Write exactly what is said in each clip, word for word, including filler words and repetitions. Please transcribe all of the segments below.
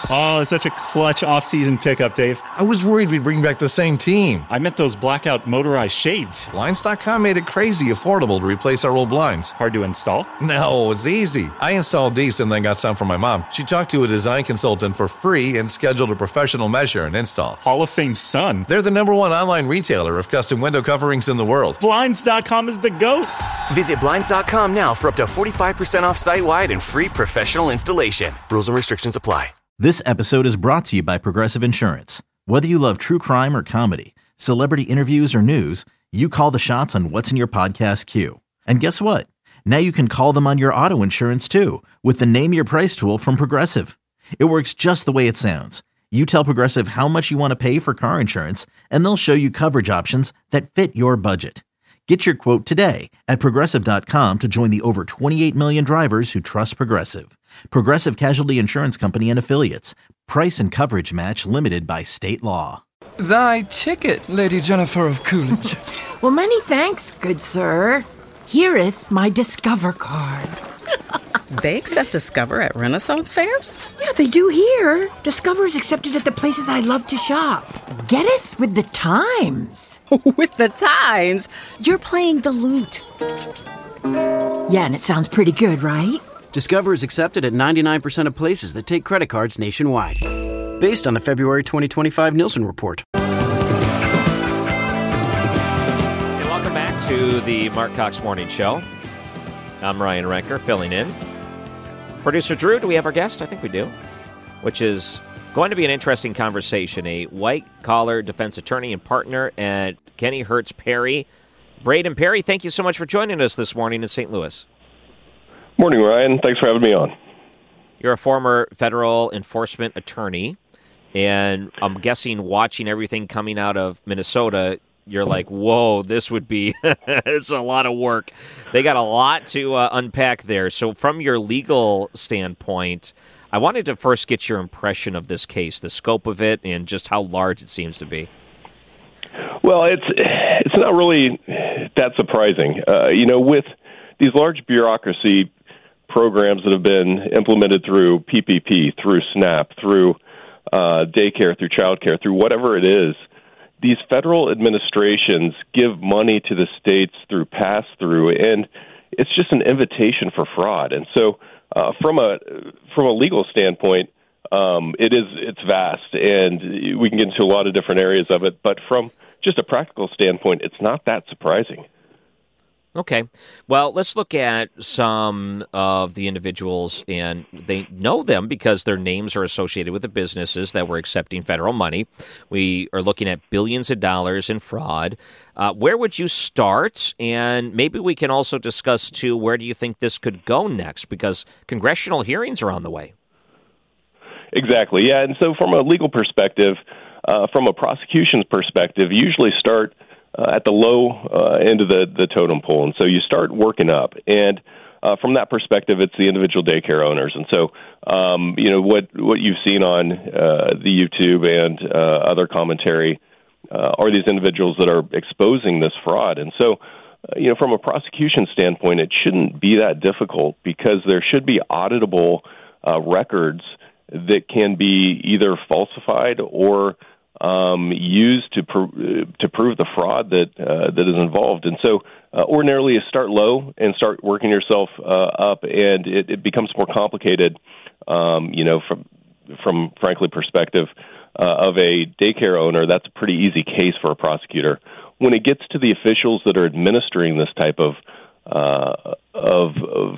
Oh, it's such a clutch off-season pickup, Dave. I was worried we'd bring back the same team. I meant those blackout motorized shades. Blinds dot com made it crazy affordable to replace our old blinds. Hard to install? No, it's easy. I installed these and then got some for my mom. She talked to a design consultant for free and scheduled a professional measure and install. Hall of Fame son. They're the number one online retailer of custom window coverings in the world. Blinds dot com is the GOAT. Visit Blinds dot com now for up to forty-five percent off site-wide and free professional installation. Rules and restrictions apply. This episode is brought to you by Progressive Insurance. Whether you love true crime or comedy, celebrity interviews or news, you call the shots on what's in your podcast queue. And guess what? Now you can call them on your auto insurance too with the Name Your Price tool from Progressive. It works just the way it sounds. You tell Progressive how much you want to pay for car insurance, and they'll show you coverage options that fit your budget. Get your quote today at Progressive dot com to join the over twenty-eight million drivers who trust Progressive. Progressive Casualty Insurance Company and Affiliates. Price and coverage match limited by state law. Thy ticket, Lady Jennifer of Coolidge. Well, many thanks, good sir. Hereeth my Discover card. They accept Discover at Renaissance fairs? Yeah, they do here. Discover is accepted at the places I love to shop. Getteth with the times. With the times? You're playing the lute. Yeah, and it sounds pretty good, right? Discover is accepted at ninety-nine percent of places that take credit cards nationwide. Based on the February twenty twenty-five Nielsen report. Hey, welcome back to the Mark Cox Morning Show. I'm Ryan Renker, filling in. Producer Drew, do we have our guest? I think we do. Which is going to be an interesting conversation. A white-collar defense attorney and partner at Kenny Hertz Perry. Braden Perry, thank you so much for joining us this morning in Saint Louis. Morning, Ryan. Thanks for having me on. You're a former federal enforcement attorney, and I'm guessing watching everything coming out of Minnesota, you're like, whoa, this would be it's a lot of work. They got a lot to uh, unpack there. So from your legal standpoint, I wanted to first get your impression of this case, the scope of it, and just how large it seems to be. Well, it's it's not really that surprising. Uh, you know, with these large bureaucracy programs that have been implemented through P P P, through SNAP, through uh, daycare, through childcare, through whatever it is, these federal administrations give money to the states through pass-through, and it's just an invitation for fraud. And so, uh, from a from a legal standpoint, um, it is it's vast, and we can get into a lot of different areas of it. But from just a practical standpoint, it's not that surprising. Okay. Well, let's look at some of the individuals, and they know them because their names are associated with the businesses that were accepting federal money. We are looking at billions of dollars in fraud. Uh, where would you start? And maybe we can also discuss, too, where do you think this could go next? Because congressional hearings are on the way. Exactly. Yeah. And so from a legal perspective, uh, from a prosecution's perspective, you usually start Uh, at the low uh, end of the, the totem pole. And so you start working up. And uh, from that perspective, it's the individual daycare owners. And so, um, you know, what, what you've seen on uh, the YouTube and uh, other commentary uh, are these individuals that are exposing this fraud. And so, uh, you know, from a prosecution standpoint, it shouldn't be that difficult because there should be auditable uh, records that can be either falsified or Um, used to pr- to prove the fraud that uh, that is involved. And so uh, ordinarily you start low and start working yourself uh, up, and it, it becomes more complicated, um, you know, from, from frankly perspective uh, of a daycare owner. That's a pretty easy case for a prosecutor. When it gets to the officials that are administering this type of uh, of, of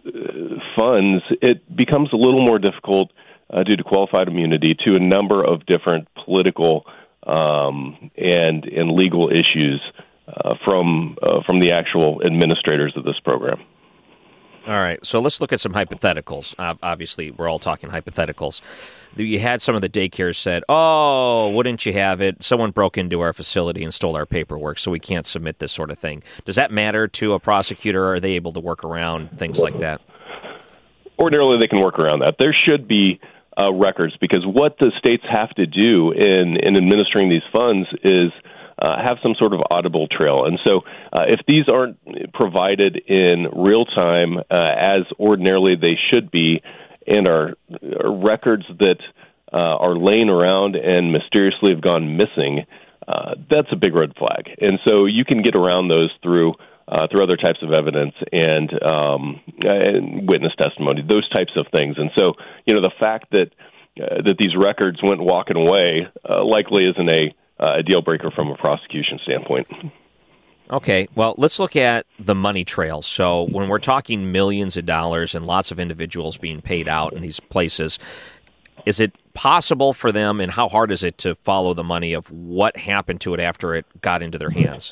funds, it becomes a little more difficult Uh, due to qualified immunity to a number of different political um, and and legal issues uh, from uh, from the actual administrators of this program. All right, so let's look at some hypotheticals. Uh, obviously, we're all talking hypotheticals. You had some of the daycares said, oh, wouldn't you have it? Someone broke into our facility and stole our paperwork, so we can't submit this sort of thing. Does that matter to a prosecutor? Or are they able to work around things like that? Ordinarily, they can work around that. There should be Uh, records, because what the states have to do in, in administering these funds is uh, have some sort of audible trail. And so uh, if these aren't provided in real time uh, as ordinarily they should be, and are, are records that uh, are laying around and mysteriously have gone missing, uh, that's a big red flag. And so you can get around those through uh, through other types of evidence and, um, and witness testimony, those types of things. And so, you know, the fact that uh, that these records went walking away uh, likely isn't a, uh, a deal breaker from a prosecution standpoint. Okay, well, let's look at the money trail. So when we're talking millions of dollars and lots of individuals being paid out in these places, is it possible for them, and how hard is it to follow the money of what happened to it after it got into their hands?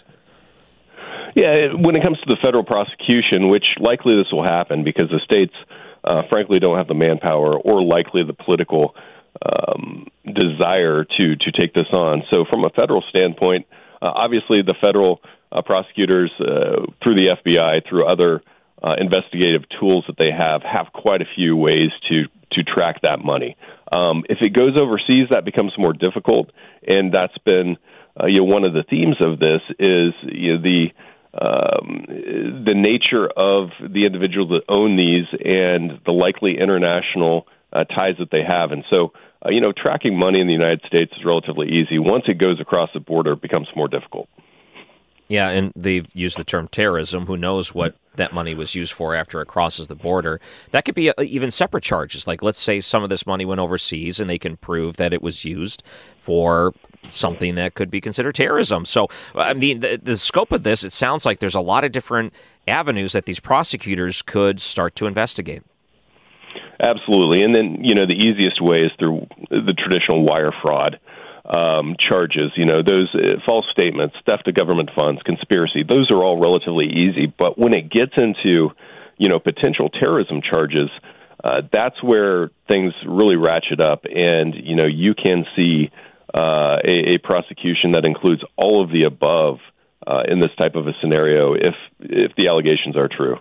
Yeah, when it comes to the federal prosecution, which likely this will happen because the states, uh, frankly, don't have the manpower or likely the political um, desire to, to take this on. So from a federal standpoint, uh, obviously the federal Uh, prosecutors, uh, through the F B I, through other uh, investigative tools that they have, have quite a few ways to to track that money. Um, if it goes overseas, that becomes more difficult, and that's been uh, you know one of the themes of this is you know, the um, the nature of the individuals that own these and the likely international uh, ties that they have, and so. Uh, you know, tracking money in the United States is relatively easy. Once it goes across the border, it becomes more difficult. Yeah, and they've used the term terrorism. Who knows what that money was used for after it crosses the border? That could be a, even separate charges. Like, let's say some of this money went overseas and they can prove that it was used for something that could be considered terrorism. So, I mean, the, the scope of this, it sounds like there's a lot of different avenues that these prosecutors could start to investigate. Absolutely. And then, you know, the easiest way is through the traditional wire fraud um, charges. You know, those uh, false statements, theft of government funds, conspiracy, those are all relatively easy. But when it gets into, you know, potential terrorism charges, uh, that's where things really ratchet up. And, you know, you can see uh, a, a prosecution that includes all of the above uh, in this type of a scenario if if the allegations are true.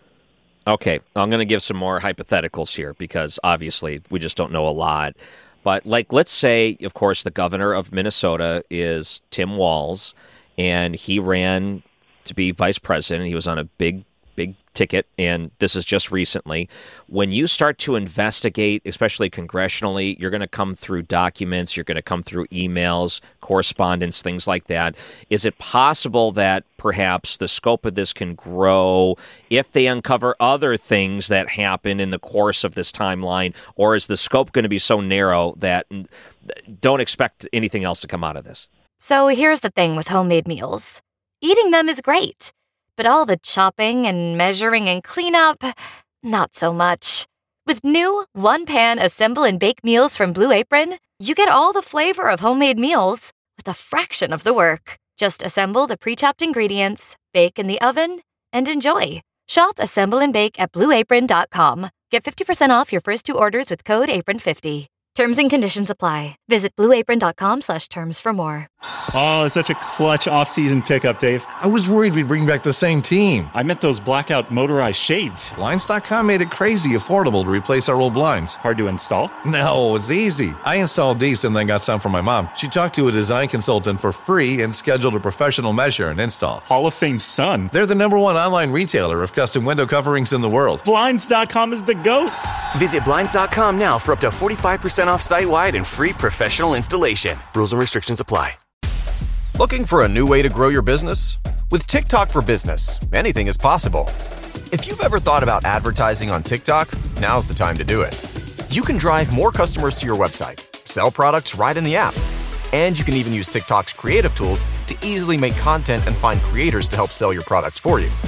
Okay, I'm going to give some more hypotheticals here because obviously we just don't know a lot. But like, let's say, of course, the governor of Minnesota is Tim Walz, and he ran to be vice president. He was on a big, big ticket, and this is just recently. When you start to investigate, especially congressionally, you're going to come through documents, you're going to come through emails, correspondence, things like that. Is it possible that perhaps the scope of this can grow if they uncover other things that happen in the course of this timeline, or is the scope going to be so narrow that don't expect anything else to come out of this? So here's the thing with homemade meals. Eating them is great. But all the chopping and measuring and cleanup, not so much. With new one-pan assemble and bake meals from Blue Apron, you get all the flavor of homemade meals with a fraction of the work. Just assemble the pre-chopped ingredients, bake in the oven, and enjoy. Shop Assemble and Bake at blue apron dot com. Get fifty percent off your first two orders with code apron fifty. Terms and conditions apply. Visit blue apron dot com slash terms for more. Oh, it's such a clutch off-season pickup, Dave. I was worried we'd bring back the same team. I meant those blackout motorized shades. Blinds dot com made it crazy affordable to replace our old blinds. Hard to install? No, it's easy. I installed these and then got some from my mom. She talked to a design consultant for free and scheduled a professional measure and install. Hall of Fame son. They're the number one online retailer of custom window coverings in the world. Blinds dot com is the GOAT. Visit Blinds dot com now for up to forty-five percent off site-wide and free professional installation. Rules and restrictions apply. Looking for a new way to grow your business? With TikTok for Business, anything is possible. If you've ever thought about advertising on TikTok, now's the time to do it. You can drive more customers to your website, sell products right in the app, and you can even use TikTok's creative tools to easily make content and find creators to help sell your products for you.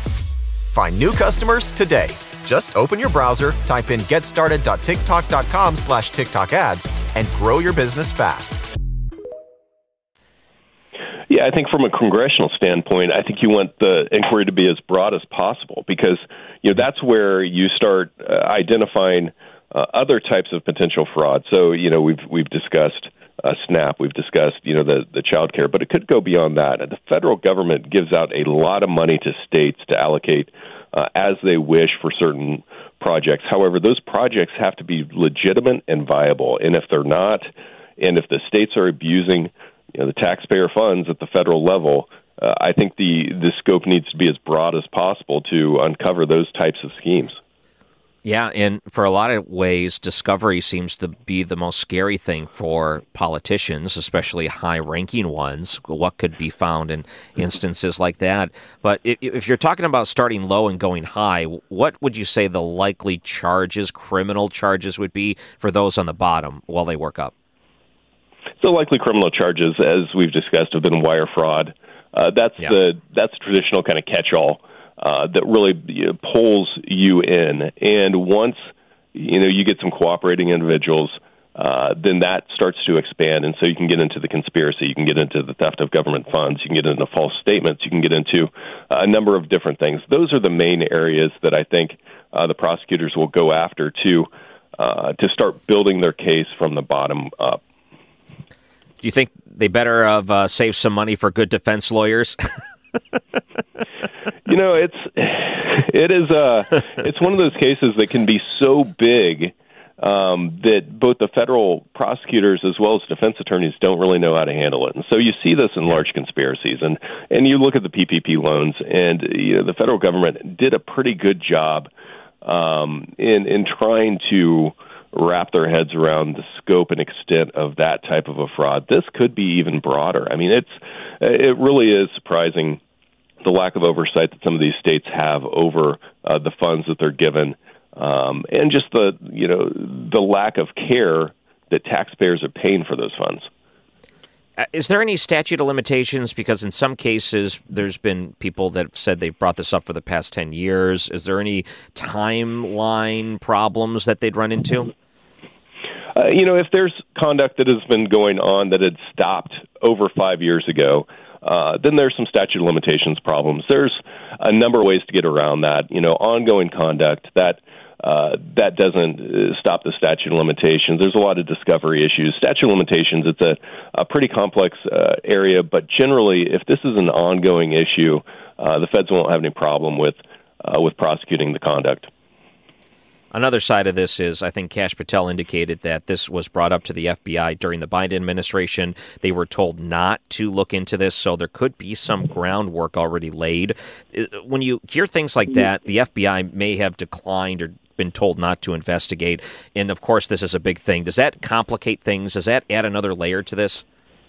Find new customers today. Just open your browser, type in getstarted dot tiktok dot com slash TikTok ads, and grow your business fast. Yeah, I think from a congressional standpoint, I think you want the inquiry to be as broad as possible because, you know, that's where you start uh, identifying uh, other types of potential fraud. So, you know, we've we've discussed uh, SNAP, we've discussed, you know, the, the child care, but it could go beyond that. And the federal government gives out a lot of money to states to allocate uh, as they wish for certain projects. However, those projects have to be legitimate and viable. And if they're not, and if the states are abusing you know, the taxpayer funds at the federal level, uh, I think the, the scope needs to be as broad as possible to uncover those types of schemes. Yeah, and for a lot of ways, discovery seems to be the most scary thing for politicians, especially high-ranking ones. What could be found in instances like that? But if, if you're talking about starting low and going high, what would you say the likely charges, criminal charges, would be for those on the bottom while they work up? So likely criminal charges, as we've discussed, have been wire fraud. Uh, that's yeah. the that's the traditional kind of catch-all. Uh, that really you know, pulls you in. And once you know you get some cooperating individuals, uh, then that starts to expand. And so you can get into the conspiracy, you can get into the theft of government funds, you can get into false statements, you can get into uh, a number of different things. Those are the main areas that I think uh, the prosecutors will go after to uh, to start building their case from the bottom up. Do you think they better have uh, saved some money for good defense lawyers? You know, it's it is uh it's one of those cases that can be so big um, that both the federal prosecutors as well as defense attorneys don't really know how to handle it. And so you see this in large conspiracies, and and you look at the P P P loans, and you know the federal government did a pretty good job um, in in trying to wrap their heads around the scope and extent of that type of a fraud. This could be even broader. I mean, it's it really is surprising the lack of oversight that some of these states have over uh, the funds that they're given, um, and just the you know the lack of care that taxpayers are paying for those funds. Uh, is there any statute of limitations? Because in some cases, there's been people that have said they've brought this up for the past ten years. Is there any timeline problems that they'd run into? Uh, you know, if there's conduct that has been going on that had stopped over five years ago, Uh, then there's some statute of limitations problems. There's a number of ways to get around that. You know, ongoing conduct, that uh, that doesn't uh, stop the statute of limitations. There's a lot of discovery issues. Statute of limitations, it's a, a pretty complex uh, area, but generally, if this is an ongoing issue, uh, the feds won't have any problem with uh, with prosecuting the conduct. Another side of this is, I think Kash Patel indicated that this was brought up to the F B I during the Biden administration. They were told not to look into this, so there could be some groundwork already laid. When you hear things like that, the F B I may have declined or been told not to investigate, and of course this is a big thing. Does that complicate things? Does that add another layer to this?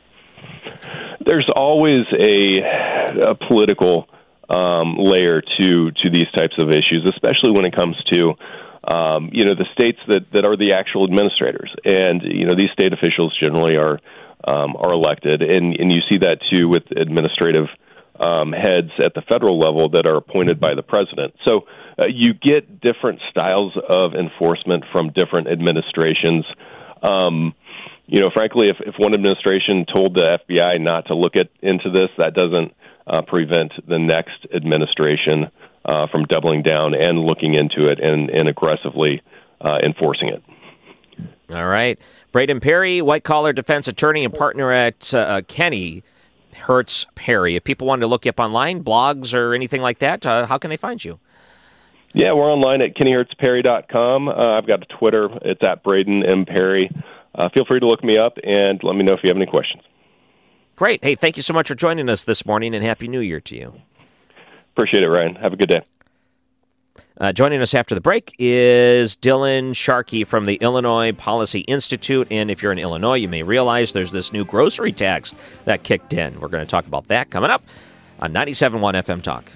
There's always a, a political um, layer to, to these types of issues, especially when it comes to Um, you know, the states that, that are the actual administrators. And, you know, these state officials generally are um, are elected. And, and you see that, too, with administrative um, heads at the federal level that are appointed by the president. So uh, you get different styles of enforcement from different administrations. Um, you know, frankly, if, if one administration told the F B I not to look at into this, that doesn't uh, prevent the next administration Uh, from doubling down and looking into it and, and aggressively uh, enforcing it. All right. Braden Perry, white-collar defense attorney and partner at uh, Kenny Hertz Perry. If people wanted to look you up online, blogs or anything like that, uh, how can they find you? Yeah, we're online at kenny hertz perry dot com. Uh, I've got a Twitter. It's at Braden M. Perry. Uh, feel free to look me up and let me know if you have any questions. Great. Hey, thank you so much for joining us this morning, and Happy New Year to you. Appreciate it, Ryan. Have a good day. Uh, joining us after the break is Dylan Sharkey from the Illinois Policy Institute. And if you're in Illinois, you may realize there's this new grocery tax that kicked in. We're going to talk about that coming up on ninety-seven point one F M Talk.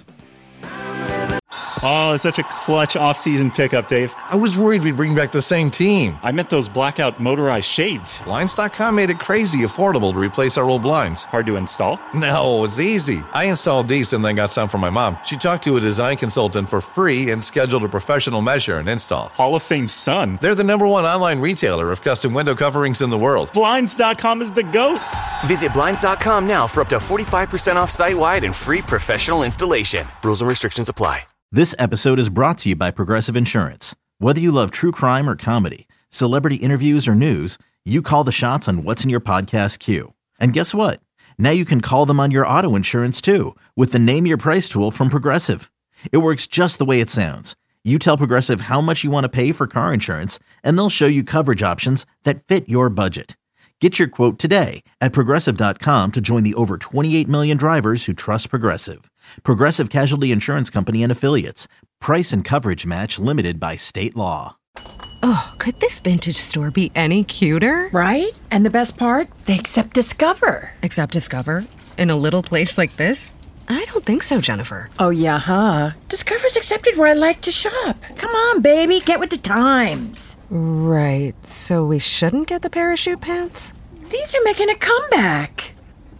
Oh, it's such a clutch off-season pickup, Dave. I was worried we'd bring back the same team. I meant those blackout motorized shades. Blinds dot com made it crazy affordable to replace our old blinds. Hard to install? No, it's easy. I installed these and then got some from my mom. She talked to a design consultant for free and scheduled a professional measure and install. Hall of Fame son. They're the number one online retailer of custom window coverings in the world. Blinds dot com is the GOAT. Visit Blinds dot com now for up to forty-five percent off site-wide and free professional installation. Rules and restrictions apply. This episode is brought to you by Progressive Insurance. Whether you love true crime or comedy, celebrity interviews or news, you call the shots on what's in your podcast queue. And guess what? Now you can call them on your auto insurance too with the Name Your Price tool from Progressive. It works just the way it sounds. You tell Progressive how much you want to pay for car insurance, and they'll show you coverage options that fit your budget. Get your quote today at Progressive dot com to join the over twenty-eight million drivers who trust Progressive. Progressive Casualty Insurance Company and Affiliates. Price and coverage match limited by state law. Oh, could this vintage store be any cuter? Right? And the best part? They accept Discover. Accept Discover? In a little place like this? I don't think so, Jennifer. Oh, yeah, huh? Discover's accepted where I like to shop. Come on, baby, get with the times. Right, so we shouldn't get the parachute pants? These are making a comeback.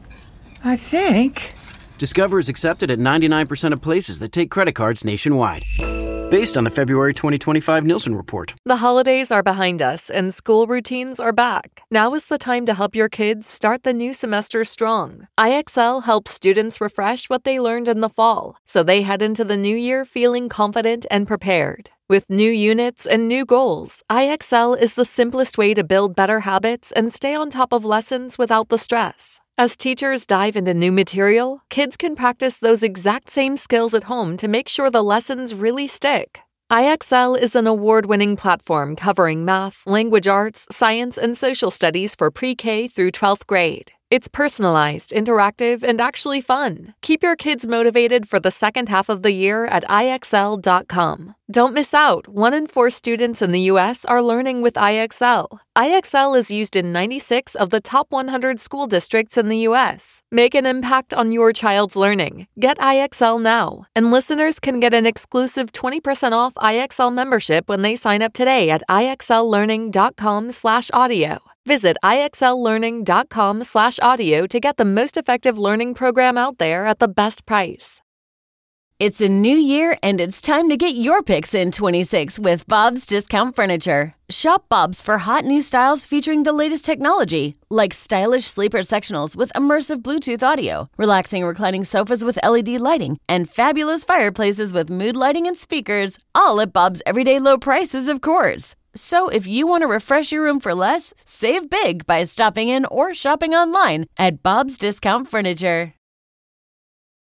I think. Discover is accepted at ninety-nine percent of places that take credit cards nationwide. Based on the February twenty twenty-five Nielsen report. The holidays are behind us and school routines are back. Now is the time to help your kids start the new semester strong. I X L helps students refresh what they learned in the fall, so they head into the new year feeling confident and prepared. With new units and new goals, I X L is the simplest way to build better habits and stay on top of lessons without the stress. As teachers dive into new material, kids can practice those exact same skills at home to make sure the lessons really stick. I X L is an award-winning platform covering math, language arts, science, and social studies for pre-K through twelfth grade. It's personalized, interactive, and actually fun. Keep your kids motivated for the second half of the year at I X L dot com. Don't miss out. One in four students in the U S are learning with I X L. I X L is used in ninety-six of the top one hundred school districts in the U S. Make an impact on your child's learning. Get I X L now. And listeners can get an exclusive twenty percent off I X L membership when they sign up today at I X L learning dot com slash audio. Visit I X L learning dot com slash audio to get the most effective learning program out there at the best price. It's a new year, and it's time to get your picks in twenty-six with Bob's Discount Furniture. Shop Bob's for hot new styles featuring the latest technology, like stylish sleeper sectionals with immersive Bluetooth audio, relaxing reclining sofas with L E D lighting, and fabulous fireplaces with mood lighting and speakers, all at Bob's everyday low prices, of course. So if you want to refresh your room for less, save big by stopping in or shopping online at Bob's Discount Furniture.